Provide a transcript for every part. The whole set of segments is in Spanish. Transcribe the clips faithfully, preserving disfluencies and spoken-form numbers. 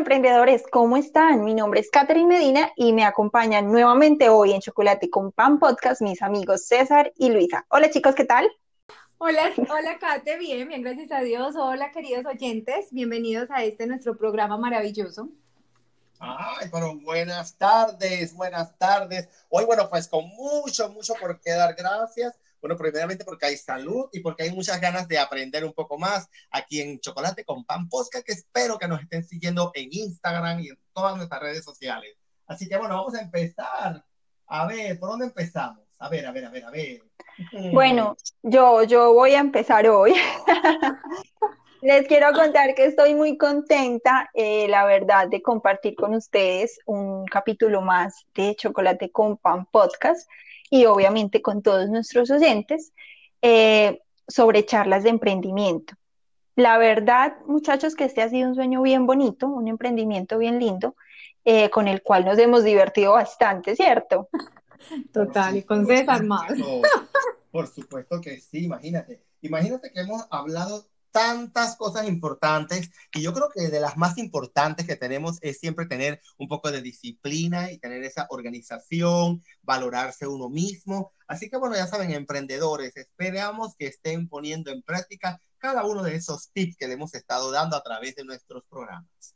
emprendedores, ¿cómo están? Mi nombre es Catherine Medina y me acompañan nuevamente hoy en Chocolate con Pan Podcast mis amigos César y Luisa. Hola chicos, ¿qué tal? Hola, hola Kate, bien, bien, gracias a Dios. Hola queridos oyentes, bienvenidos a este nuestro programa maravilloso. Ay, pero buenas tardes, buenas tardes. Hoy, bueno, pues con mucho, mucho por qué dar gracias. Bueno, primeramente porque hay salud y porque hay muchas ganas de aprender un poco más aquí en Chocolate con Pan Podcast, que espero que nos estén siguiendo en Instagram y en todas nuestras redes sociales. Así que bueno, vamos a empezar. A ver, ¿por dónde empezamos? A ver, a ver, a ver, a ver. Bueno, yo, yo voy a empezar hoy. Les quiero contar que estoy muy contenta, eh, la verdad, de compartir con ustedes un capítulo más de Chocolate con Pan Podcast y obviamente con todos nuestros oyentes eh, sobre charlas de emprendimiento. La verdad, muchachos, que este ha sido un sueño bien bonito, un emprendimiento bien lindo, eh, con el cual nos hemos divertido bastante, ¿cierto? Por Total, y con César más. supuesto. Por supuesto que sí, imagínate. Imagínate que hemos hablado tantas cosas importantes y yo creo que de las más importantes que tenemos es siempre tener un poco de disciplina y tener esa organización, valorarse uno mismo. Así que bueno, ya saben, emprendedores, esperamos que estén poniendo en práctica cada uno de esos tips que le hemos estado dando a través de nuestros programas.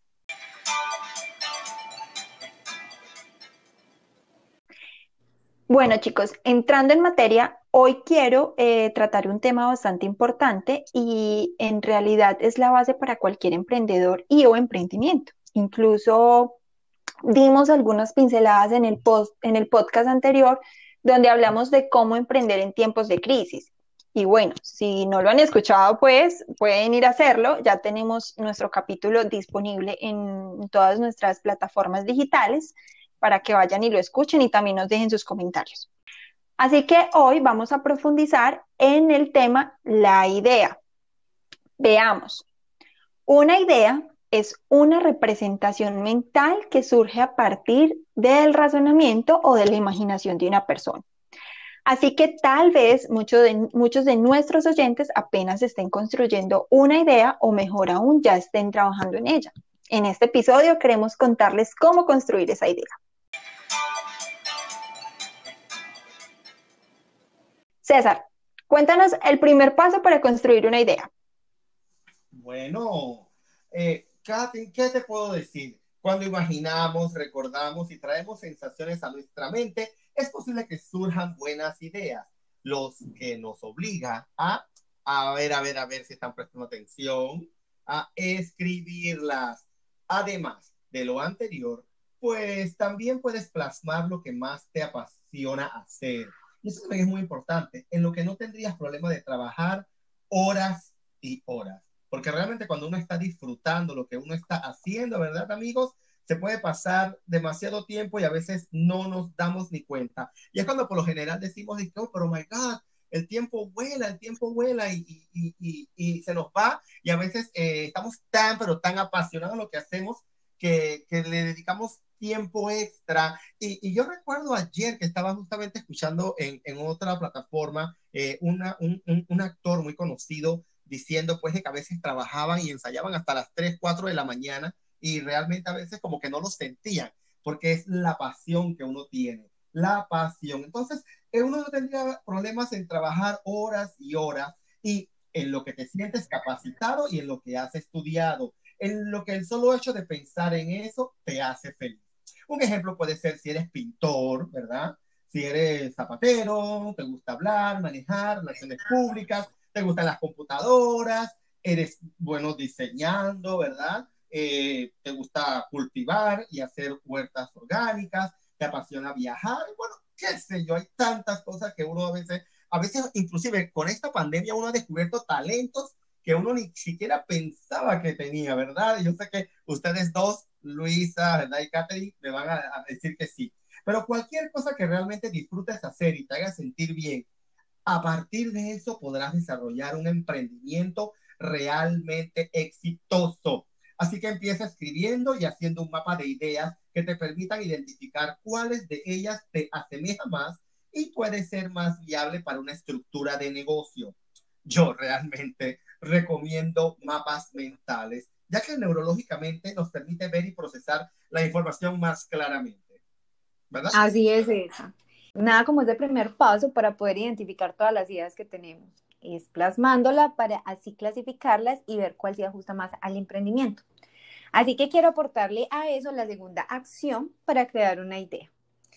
Bueno, chicos, entrando en materia, hoy quiero eh, tratar un tema bastante importante y en realidad es la base para cualquier emprendedor y o emprendimiento. Incluso dimos algunas pinceladas en el post, en el podcast anterior donde hablamos de cómo emprender en tiempos de crisis. Y bueno, si no lo han escuchado, pues pueden ir a hacerlo. Ya tenemos nuestro capítulo disponible en todas nuestras plataformas digitales para que vayan y lo escuchen y también nos dejen sus comentarios. Así que hoy vamos a profundizar en el tema la idea. Veamos. Una idea es una representación mental que surge a partir del razonamiento o de la imaginación de una persona. Así que tal vez muchos de, muchos de nuestros oyentes apenas estén construyendo una idea o mejor aún ya estén trabajando en ella. En este episodio queremos contarles cómo construir esa idea. César, cuéntanos el primer paso para construir una idea. Bueno, eh, Katy, ¿qué te puedo decir? Cuando imaginamos, recordamos y traemos sensaciones a nuestra mente, es posible que surjan buenas ideas, los que nos obliga a, a ver, a ver, a ver si están prestando atención, a escribirlas. Además de lo anterior, pues también puedes plasmar lo que más te apasiona hacer. Y eso también es muy importante, en lo que no tendrías problema de trabajar horas y horas. Porque realmente cuando uno está disfrutando lo que uno está haciendo, ¿verdad, amigos? Se puede pasar demasiado tiempo y a veces no nos damos ni cuenta. Y es cuando por lo general decimos, oh, pero my God, el tiempo vuela, el tiempo vuela y, y, y, y se nos va. Y a veces eh, estamos tan, pero tan apasionados en lo que hacemos que, que le dedicamos tiempo extra. Y, y, yo recuerdo ayer que estaba justamente escuchando en, en otra plataforma eh, una, un, un, un actor muy conocido diciendo pues que a veces trabajaban y ensayaban hasta las tres cuatro de la mañana y realmente a veces como que no lo sentían, porque es la pasión que uno tiene, la pasión. Entonces, eh, uno no tendría problemas en trabajar horas y horas y en lo que te sientes capacitado y en lo que has estudiado, en lo que el solo hecho de pensar en eso te hace feliz. Un ejemplo puede ser si eres pintor, ¿verdad? Si eres zapatero, te gusta hablar, manejar, relaciones públicas, te gustan las computadoras, eres bueno diseñando, ¿verdad? Eh, te gusta cultivar y hacer huertas orgánicas, te apasiona viajar, bueno, qué sé yo, hay tantas cosas que uno a veces, a veces inclusive con esta pandemia uno ha descubierto talentos que uno ni siquiera pensaba que tenía, ¿verdad? Yo sé que ustedes dos, Luisa, ¿verdad? Y Catherine, me van a, a decir que sí. Pero cualquier cosa que realmente disfrutes hacer y te haga sentir bien, a partir de eso podrás desarrollar un emprendimiento realmente exitoso. Así que empieza escribiendo y haciendo un mapa de ideas que te permitan identificar cuáles de ellas te asemejan más y puede ser más viable para una estructura de negocio. Yo realmente recomiendo mapas mentales ya que neurológicamente nos permite ver y procesar la información más claramente, ¿verdad? Así es esa. Nada como ese primer paso para poder identificar todas las ideas que tenemos. Es plasmándola para así clasificarlas y ver cuál se ajusta más al emprendimiento. Así que quiero aportarle a eso la segunda acción para crear una idea.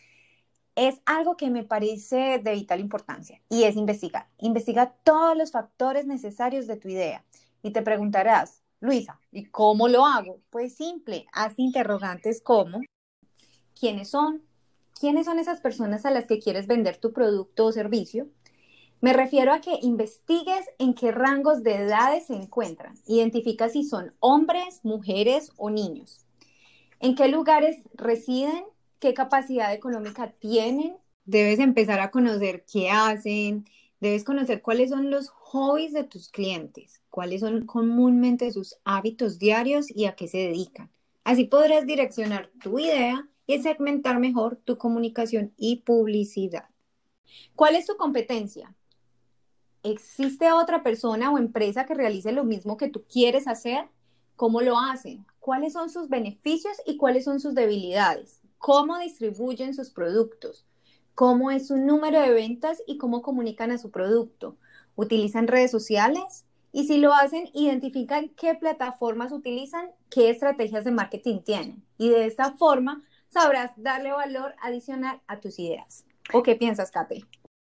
Es algo que me parece de vital importancia y es investigar. Investiga todos los factores necesarios de tu idea y te preguntarás, Luisa, ¿y cómo lo hago? Pues simple, haz interrogantes como ¿quiénes son? ¿Quiénes son esas personas a las que quieres vender tu producto o servicio? Me refiero a que investigues en qué rangos de edades se encuentran. Identifica si son hombres, mujeres o niños. ¿En qué lugares residen? ¿Qué capacidad económica tienen? Debes empezar a conocer qué hacen. Debes conocer cuáles son los hobbies de tus clientes, cuáles son comúnmente sus hábitos diarios y a qué se dedican. Así podrás direccionar tu idea y segmentar mejor tu comunicación y publicidad. ¿Cuál es tu competencia? ¿Existe otra persona o empresa que realice lo mismo que tú quieres hacer? ¿Cómo lo hacen? ¿Cuáles son sus beneficios y cuáles son sus debilidades? ¿Cómo distribuyen sus productos? ¿Cómo es su número de ventas y cómo comunican a su producto? ¿Utilizan redes sociales? Y si lo hacen, identifican qué plataformas utilizan, qué estrategias de marketing tienen. Y de esta forma sabrás darle valor adicional a tus ideas. ¿O qué piensas, Kate?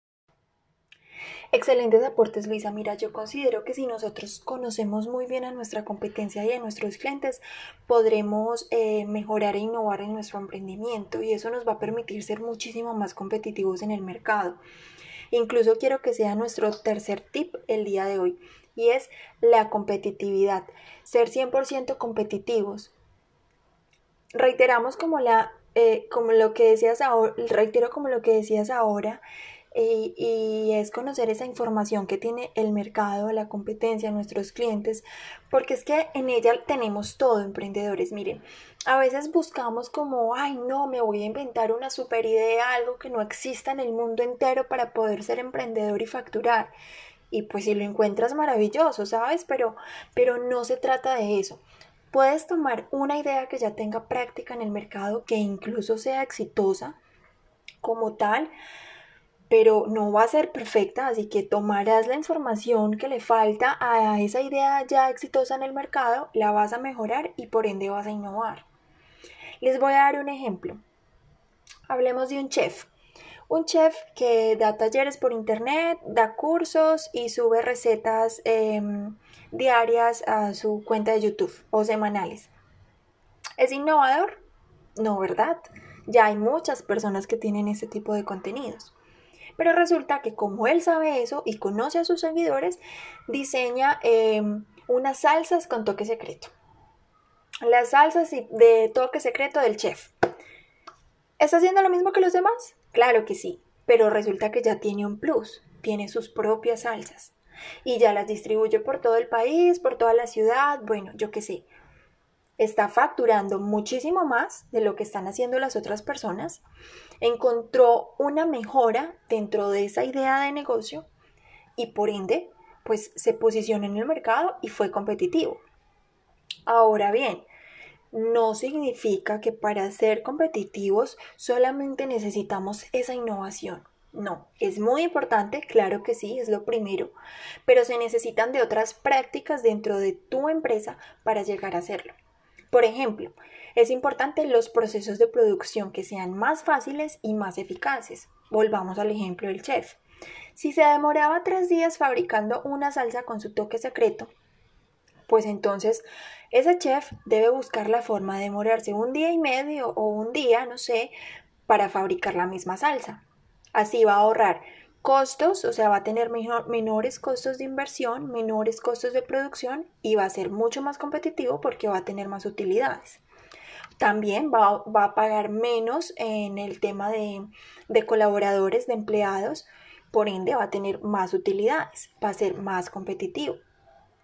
Excelentes aportes, Luisa. Mira, yo considero que si nosotros conocemos muy bien a nuestra competencia y a nuestros clientes, podremos eh, mejorar e innovar en nuestro emprendimiento y eso nos va a permitir ser muchísimo más competitivos en el mercado. Incluso quiero que sea nuestro tercer tip el día de hoy y es la competitividad, ser cien por ciento competitivos. Reiteramos como, la, eh, como lo que decías ahora, reitero como lo que decías ahora, Y, y es conocer esa información que tiene el mercado, la competencia, nuestros clientes, porque es que en ella tenemos todo, emprendedores. Miren, a veces buscamos como, ay no, me voy a inventar una super idea, algo que no exista en el mundo entero para poder ser emprendedor y facturar. Y pues si lo encuentras maravilloso, ¿sabes? Pero, pero no se trata de eso. Puedes tomar una idea que ya tenga práctica en el mercado, que incluso sea exitosa como tal, pero no va a ser perfecta, así que tomarás la información que le falta a esa idea ya exitosa en el mercado, la vas a mejorar y por ende vas a innovar. Les voy a dar un ejemplo. Hablemos de un chef. Un chef que da talleres por internet, da cursos y sube recetas eh, diarias a su cuenta de YouTube o semanales. ¿Es innovador? No, ¿verdad? Ya hay muchas personas que tienen ese tipo de contenidos. Pero resulta que como él sabe eso y conoce a sus seguidores, diseña eh, unas salsas con toque secreto. Las salsas de toque secreto del chef. ¿Está haciendo lo mismo que los demás? Claro que sí, pero resulta que ya tiene un plus. Tiene sus propias salsas. Y ya las distribuye por todo el país, por toda la ciudad, bueno, yo qué sé. Está facturando muchísimo más de lo que están haciendo las otras personas, encontró una mejora dentro de esa idea de negocio y por ende, pues se posicionó en el mercado y fue competitivo. Ahora bien, no significa que para ser competitivos solamente necesitamos esa innovación. No, es muy importante, claro que sí, es lo primero, pero se necesitan de otras prácticas dentro de tu empresa para llegar a hacerlo. Por ejemplo, es importante los procesos de producción que sean más fáciles y más eficaces. Volvamos al ejemplo del chef. Si se demoraba tres días fabricando una salsa con su toque secreto, pues entonces ese chef debe buscar la forma de demorarse un día y medio o un día, no sé, para fabricar la misma salsa. Así va a ahorrar costos, o sea, va a tener menor, menores costos de inversión, menores costos de producción y va a ser mucho más competitivo porque va a tener más utilidades. También va, va a pagar menos en el tema de, de colaboradores, de empleados, por ende va a tener más utilidades, va a ser más competitivo.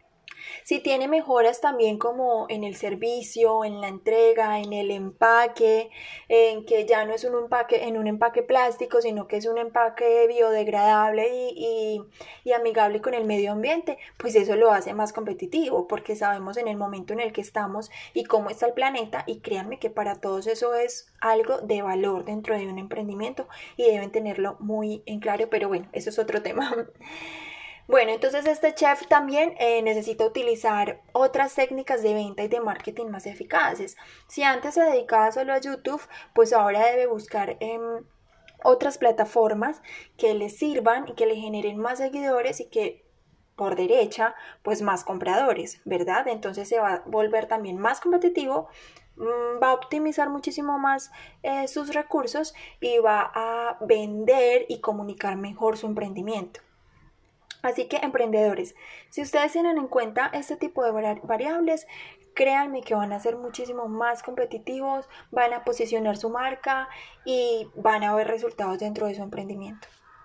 Si tiene mejoras también como en el servicio, en la entrega, en el empaque, en que ya no es un empaque, en un empaque plástico, sino que es un empaque biodegradable y, y, y amigable con el medio ambiente, pues eso lo hace más competitivo, porque sabemos en el momento en el que estamos y cómo está el planeta, y créanme que para todos eso es algo de valor dentro de un emprendimiento y deben tenerlo muy en claro, pero bueno, eso es otro tema. Bueno, entonces este chef también eh, necesita utilizar otras técnicas de venta y de marketing más eficaces. Si antes se dedicaba solo a YouTube, pues ahora debe buscar eh, otras plataformas que le sirvan y que le generen más seguidores y que por derecha, pues más compradores, ¿verdad? Entonces se va a volver también más competitivo, mmm, va a optimizar muchísimo más eh, sus recursos y va a vender y comunicar mejor su emprendimiento. Así que emprendedores, si ustedes tienen en cuenta este tipo de variables, créanme que van a ser muchísimo más competitivos, van a posicionar su marca y van a ver resultados dentro de su emprendimiento.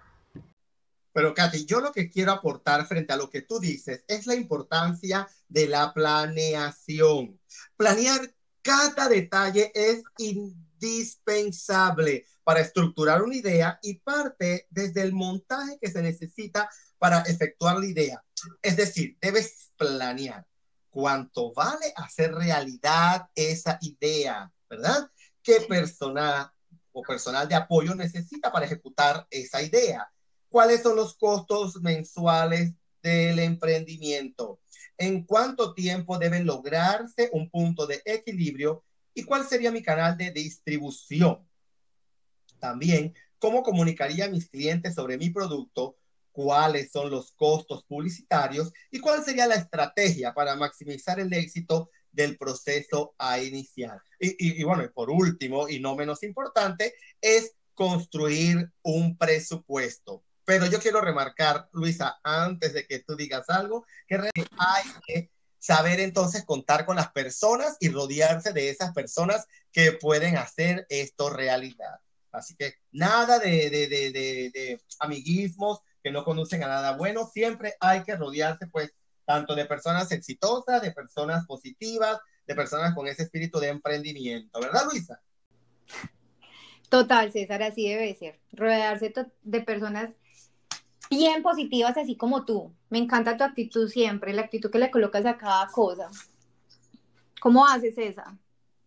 Pero Katy, yo lo que quiero aportar frente a lo que tú dices es la importancia de la planeación. Planear cada detalle es indispensable para estructurar una idea y parte desde el montaje que se necesita para efectuar la idea. Es decir, debes planear cuánto vale hacer realidad esa idea, ¿verdad? ¿Qué persona o personal de apoyo necesita para ejecutar esa idea? ¿Cuáles son los costos mensuales del emprendimiento? ¿En cuánto tiempo debe lograrse un punto de equilibrio? ¿Y cuál sería mi canal de distribución? También, ¿cómo comunicaría a mis clientes sobre mi producto? ¿Cuáles son los costos publicitarios? ¿Y cuál sería la estrategia para maximizar el éxito del proceso a iniciar? Y, y, y bueno, y por último, y no menos importante, es construir un presupuesto. Pero yo quiero remarcar, Luisa, antes de que tú digas algo, que hay que saber entonces contar con las personas y rodearse de esas personas que pueden hacer esto realidad. Así que nada de, de, de, de, de amiguismos que no conducen a nada bueno. Siempre hay que rodearse, pues, tanto de personas exitosas, de personas positivas, de personas con ese espíritu de emprendimiento. ¿Verdad, Luisa? Total, César, así debe ser. Rodearse de personas bien positivas, así como tú. Me encanta tu actitud siempre, la actitud que le colocas a cada cosa. ¿Cómo haces esa?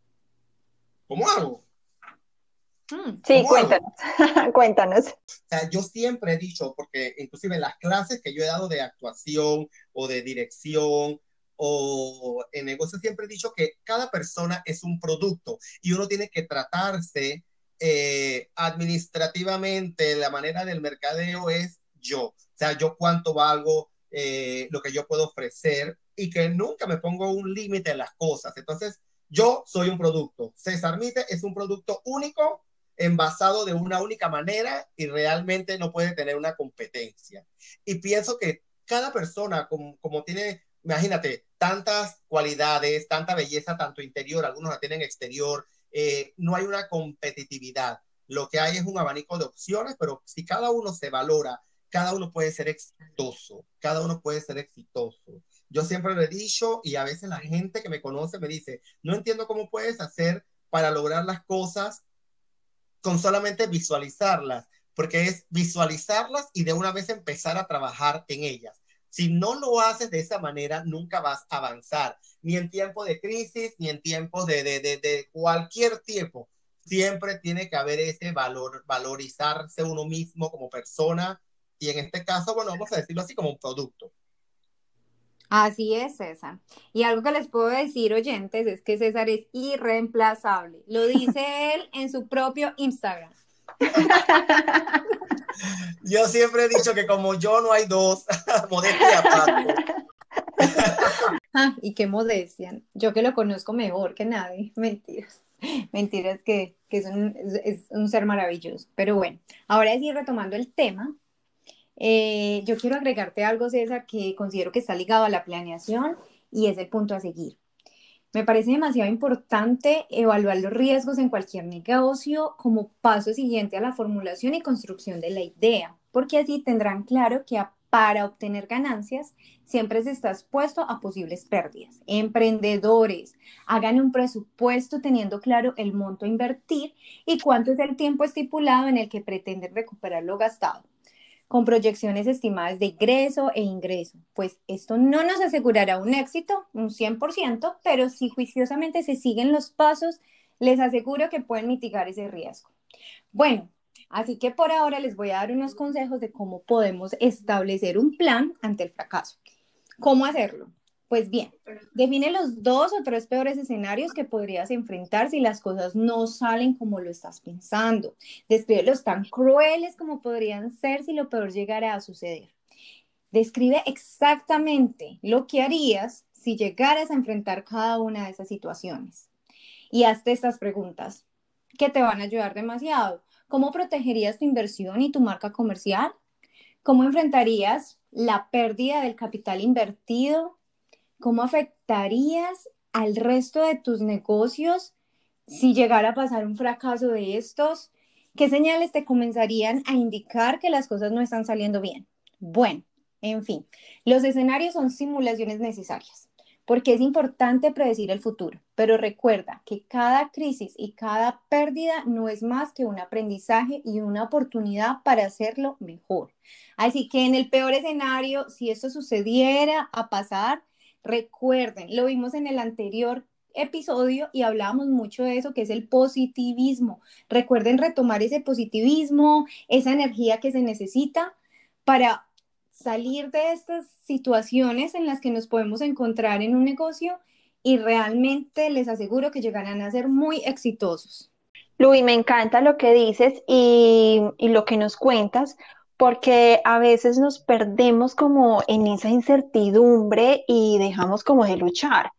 ¿Cómo hago? Hmm. Sí, cuéntanos, cuéntanos. O sea, yo siempre he dicho, porque inclusive en las clases que yo he dado de actuación o de dirección o en negocio, siempre he dicho que cada persona es un producto y uno tiene que tratarse eh, administrativamente. La manera del mercadeo es yo, o sea, yo cuánto valgo, eh, lo que yo puedo ofrecer y que nunca me pongo un límite en las cosas. Entonces, yo soy un producto. César Mite es un producto único, envasado de una única manera y realmente no puede tener una competencia. Y pienso que cada persona, como, como tiene, imagínate, tantas cualidades, tanta belleza, tanto interior, algunos la tienen exterior, eh, no hay una competitividad. Lo que hay es un abanico de opciones, pero si cada uno se valora, cada uno puede ser exitoso, cada uno puede ser exitoso. Yo siempre lo he dicho y a veces la gente que me conoce me dice, no entiendo cómo puedes hacer para lograr las cosas con solamente visualizarlas, porque es visualizarlas y de una vez empezar a trabajar en ellas. Si no lo haces de esa manera, nunca vas a avanzar, ni en tiempos de crisis, ni en tiempos de, de, de, de cualquier tiempo. Siempre tiene que haber ese valor, valorizarse uno mismo como persona, y en este caso, bueno, vamos a decirlo así, como un producto. Así es, César. Y algo que les puedo decir, oyentes, es que César es irreemplazable. Lo dice él en su propio Instagram. Yo siempre he dicho que como yo no hay dos, modestia aparte. Ah, y qué modestia. Yo que lo conozco mejor que nadie. Mentiras. Mentiras que, que es, un, es, es un ser maravilloso. Pero bueno, ahora sí, retomando el tema, eh, yo quiero agregarte algo, César, que considero que está ligado a la planeación y es el punto a seguir. Me parece demasiado importante evaluar los riesgos en cualquier negocio como paso siguiente a la formulación y construcción de la idea, porque así tendrán claro que a para obtener ganancias, siempre se está expuesto a posibles pérdidas. Emprendedores, hagan un presupuesto teniendo claro el monto a invertir y cuánto es el tiempo estipulado en el que pretenden recuperar lo gastado, con proyecciones estimadas de egreso e ingreso, pues esto no nos asegurará un éxito, un cien por ciento, pero si juiciosamente se siguen los pasos, les aseguro que pueden mitigar ese riesgo. Bueno, así que por ahora les voy a dar unos consejos de cómo podemos establecer un plan ante el fracaso. ¿Cómo hacerlo? Pues bien, define los dos o tres peores escenarios que podrías enfrentar si las cosas no salen como lo estás pensando. Descríbelos tan crueles como podrían ser si lo peor llegara a suceder. Describe exactamente lo que harías si llegaras a enfrentar cada una de esas situaciones. Y hazte estas preguntas que te van a ayudar demasiado. ¿Cómo protegerías tu inversión y tu marca comercial? ¿Cómo enfrentarías la pérdida del capital invertido? ¿Cómo afectarías al resto de tus negocios si llegara a pasar un fracaso de estos? ¿Qué señales te comenzarían a indicar que las cosas no están saliendo bien? Bueno, en fin, los escenarios son simulaciones necesarias, porque es importante predecir el futuro, pero recuerda que cada crisis y cada pérdida no es más que un aprendizaje y una oportunidad para hacerlo mejor. Así que en el peor escenario, si esto sucediera a pasar, recuerden, lo vimos en el anterior episodio y hablábamos mucho de eso, que es el positivismo. Recuerden retomar ese positivismo, esa energía que se necesita para salir de estas situaciones en las que nos podemos encontrar en un negocio y realmente les aseguro que llegarán a ser muy exitosos. Luis, me encanta lo que dices y, y lo que nos cuentas, porque a veces nos perdemos como en esa incertidumbre y dejamos como de luchar.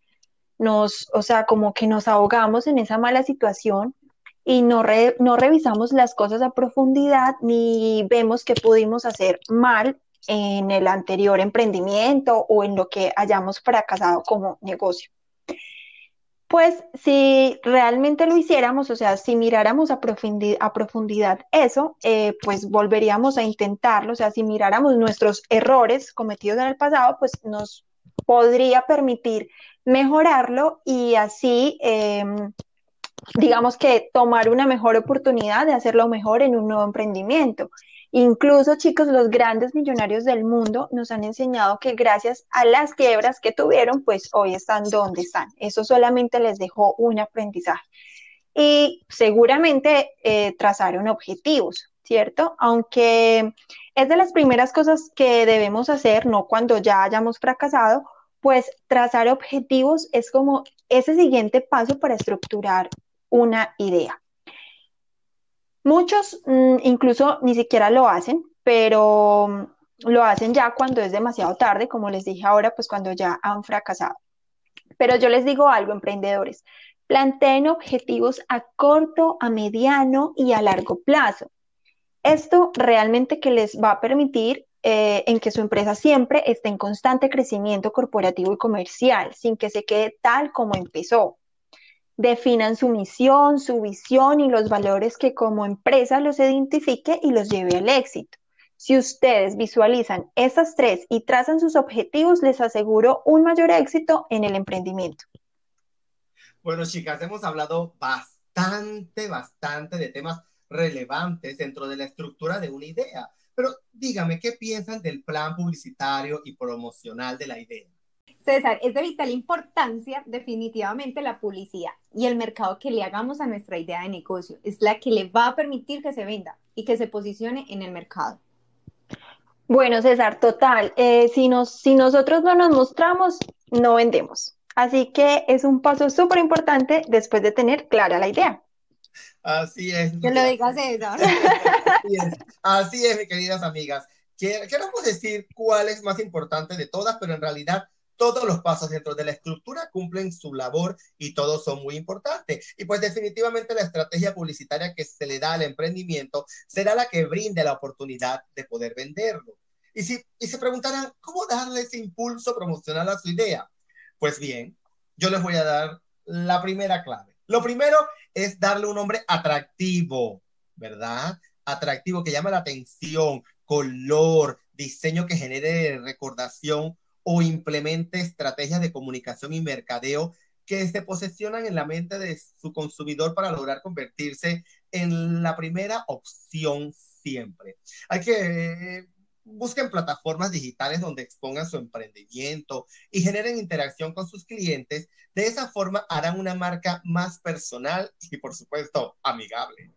Nos, o sea, como que nos ahogamos en esa mala situación y no, re- no revisamos las cosas a profundidad ni vemos qué pudimos hacer mal en el anterior emprendimiento o en lo que hayamos fracasado como negocio. Pues si realmente lo hiciéramos, o sea, si miráramos a profundi- a profundidad eso, eh, pues volveríamos a intentarlo, o sea, si miráramos nuestros errores cometidos en el pasado, pues nos podría permitir mejorarlo y así, em, digamos que tomar una mejor oportunidad de hacerlo mejor en un nuevo emprendimiento. Incluso, chicos, los grandes millonarios del mundo nos han enseñado que gracias a las quiebras que tuvieron, pues hoy están donde están. Eso solamente les dejó un aprendizaje. Y seguramente eh, trazaron objetivos, ¿cierto? Aunque es de las primeras cosas que debemos hacer, no cuando ya hayamos fracasado, pues trazar objetivos es como ese siguiente paso para estructurar una idea. Muchos mm, incluso ni siquiera lo hacen, pero mm, lo hacen ya cuando es demasiado tarde, como les dije ahora, pues cuando ya han fracasado. Pero yo les digo algo, emprendedores, planteen objetivos a corto, a mediano y a largo plazo. Esto realmente que les va a permitir eh, en que su empresa siempre esté en constante crecimiento corporativo y comercial, sin que se quede tal como empezó. Definan su misión, su visión y los valores que como empresa los identifique y los lleve al éxito. Si ustedes visualizan esas tres y trazan sus objetivos, les aseguro un mayor éxito en el emprendimiento. Bueno, chicas, hemos hablado bastante, bastante de temas relevantes dentro de la estructura de una idea. Pero dígame, ¿qué piensan del plan publicitario y promocional de la idea? César, es de vital importancia definitivamente la publicidad y el mercado que le hagamos a nuestra idea de negocio. Es la que le va a permitir que se venda y que se posicione en el mercado. Bueno, César, total, eh, si, nos, si nosotros no nos mostramos, no vendemos. Así que es un paso súper importante después de tener clara la idea. Así es, Que lo Lidia. diga César. Así es, así es, mis queridas amigas. Queremos decir cuál es más importante de todas, pero en realidad todos los pasos dentro de la estructura cumplen su labor y todos son muy importantes. Y pues definitivamente la estrategia publicitaria que se le da al emprendimiento será la que brinde la oportunidad de poder venderlo. Y si y se preguntarán, ¿cómo darle ese impulso promocional a su idea? Pues bien, yo les voy a dar la primera clave. Lo primero es darle un nombre atractivo, ¿verdad? Atractivo, que llame la atención, color, diseño que genere recordación o implemente estrategias de comunicación y mercadeo que se posesionan en la mente de su consumidor para lograr convertirse en la primera opción siempre. Hay que eh, busquen plataformas digitales donde expongan su emprendimiento y generen interacción con sus clientes. De esa forma harán una marca más personal y, por supuesto, amigable.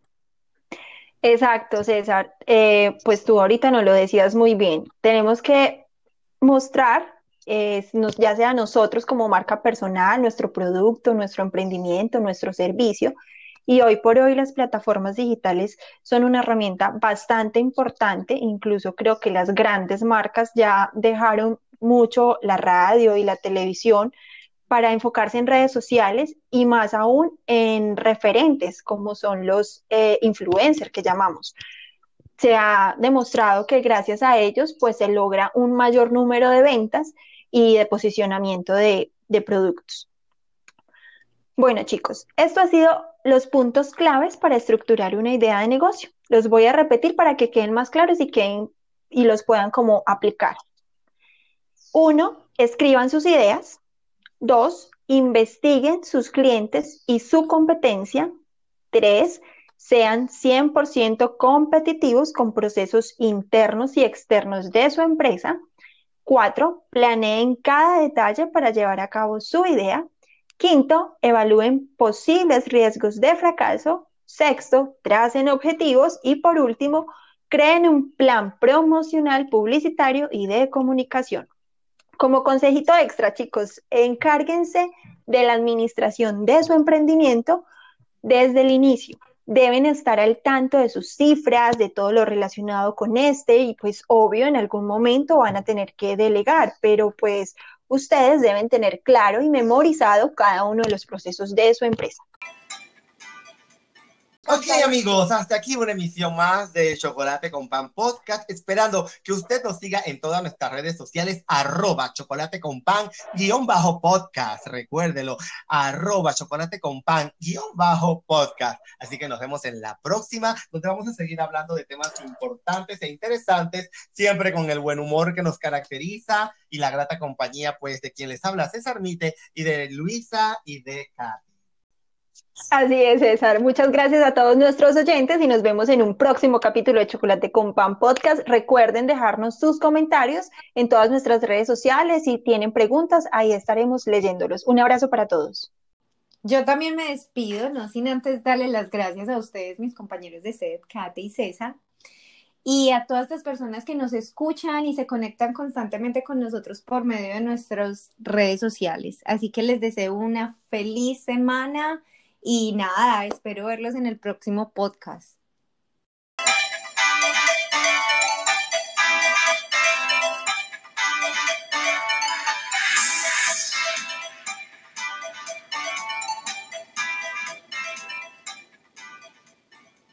Exacto, César. Eh, pues tú ahorita nos lo decías muy bien. Tenemos que mostrar, eh, nos- ya sea nosotros como marca personal, nuestro producto, nuestro emprendimiento, nuestro servicio. Y hoy por hoy las plataformas digitales son una herramienta bastante importante. Incluso creo que las grandes marcas ya dejaron mucho la radio y la televisión para enfocarse en redes sociales y más aún en referentes como son los eh, influencers que llamamos. Se ha demostrado que gracias a ellos pues se logra un mayor número de ventas y de posicionamiento de, de productos. Bueno, chicos, esto ha sido los puntos claves para estructurar una idea de negocio. Los voy a repetir para que queden más claros y, queden, y los puedan como aplicar. Uno, escriban sus ideas. Dos, investiguen sus clientes y su competencia. Tres, sean cien por ciento competitivos con procesos internos y externos de su empresa. Cuatro, planeen cada detalle para llevar a cabo su idea. Quinto, evalúen posibles riesgos de fracaso. Sexto, tracen objetivos. Y por último, creen un plan promocional, publicitario y de comunicación. Como consejito extra, chicos, encárguense de la administración de su emprendimiento desde el inicio. Deben estar al tanto de sus cifras, de todo lo relacionado con este y pues obvio en algún momento van a tener que delegar, pero pues ustedes deben tener claro y memorizado cada uno de los procesos de su empresa. Ok, amigos, hasta aquí una emisión más de Chocolate con Pan Podcast, esperando que usted nos siga en todas nuestras redes sociales, arroba chocolate con pan, guión bajo podcast, recuérdelo, arroba chocolate con pan, guión bajo podcast. Así que nos vemos en la próxima, donde vamos a seguir hablando de temas importantes e interesantes, siempre con el buen humor que nos caracteriza y la grata compañía, pues, de quien les habla César Mite y de Luisa y de Katy. Así es, César. Muchas gracias a todos nuestros oyentes y nos vemos en un próximo capítulo de Chocolate con Pan Podcast. Recuerden dejarnos sus comentarios en todas nuestras redes sociales. Si tienen preguntas, ahí estaremos leyéndolos. Un abrazo para todos. Yo también me despido, no sin antes darle las gracias a ustedes, mis compañeros de sed, Kate y César, y a todas las personas que nos escuchan y se conectan constantemente con nosotros por medio de nuestras redes sociales. Así que les deseo una feliz semana. Y nada, espero verlos en el próximo podcast.